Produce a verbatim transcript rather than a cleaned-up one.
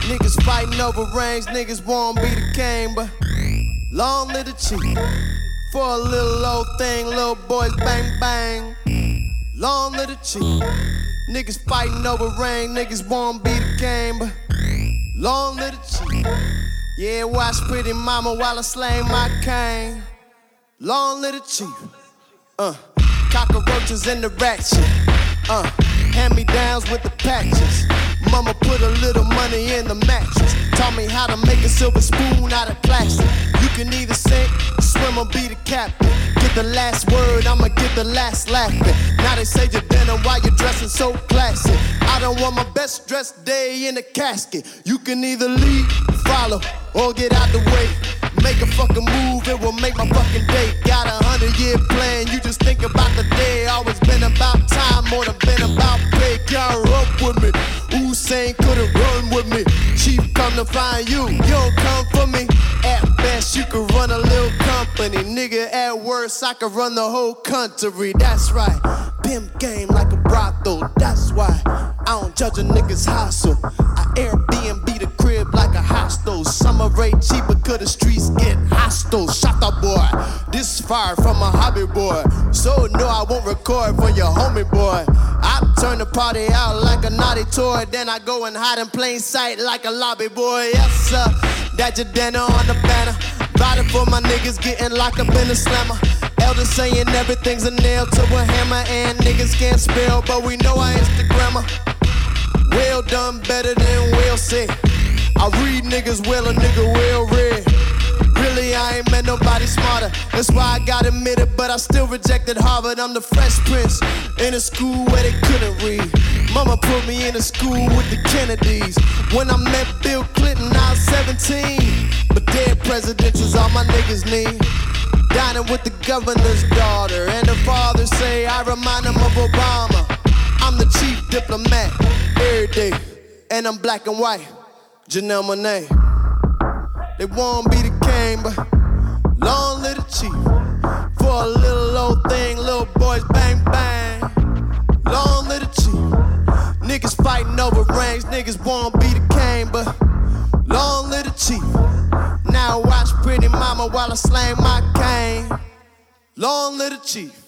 Niggas fighting over rings, niggas won't be the king, but long live the chief. For a little old thing, little boys bang bang. Long live the chief. Niggas fighting over ring, niggas won't be the king, but long live the chief. Yeah, watch pretty mama while I slay my cane. Long live the chief. Uh, cockroaches in the ratchet. Uh, hand-me-downs with the patches. Mama put a little money in the mattress. Taught me how to make a silver spoon out of plastic. You can either sink, swim or be the captain. Get the last word, I'ma get the last laughing. Now they say you're denim while you're dressing so classy. I don't want my best dressed day in a casket. You can either lead, follow, or get out the way. Make a fucking move, it will make my fucking day. Got a hundred year plan, you just think about the day. Always been about time, more than been about pay. Y'all up with me, Usain couldn't run with me. Chief come to find you, you don't come for me. At best you could run a little company. Nigga at worst I could run the whole country. That's right, pimp game like a brothel. That's why I don't judge a nigga's hustle. I Airbnb the crib like a hostel. Summer rate cheaper cause the streets get hostile. Shut up boy, this fire from a hobby boy. So no I won't record for your homie boy. I turn the party out like a naughty toy. Then I go and hide in plain sight like a lobby boy. Yes sir, that your dinner on the banner. Riding for my niggas getting locked up in the slammer. Elders saying everything's a nail to a hammer. And niggas can't spell but we know our Instagrammer. Well done better than well said. I read niggas well, a nigga well read. Really, I ain't met nobody smarter. That's why I got admitted, but I still rejected Harvard. I'm the Fresh Prince in a school where they couldn't read. Mama put me in a school with the Kennedys. When I met Bill Clinton, I was seventeen. But dead presidential's all my niggas need. Dining with the governor's daughter, and the father say I remind him of Obama. I'm the chief diplomat every day, and I'm black and white. Janelle Monáe. They won't be the king, but long live the chief. For a little old thing, little boys bang bang. Long live the chief. Niggas fighting over rings, niggas won't be the king, but long live the chief. Now watch pretty mama while I slang my cane. Long live the chief.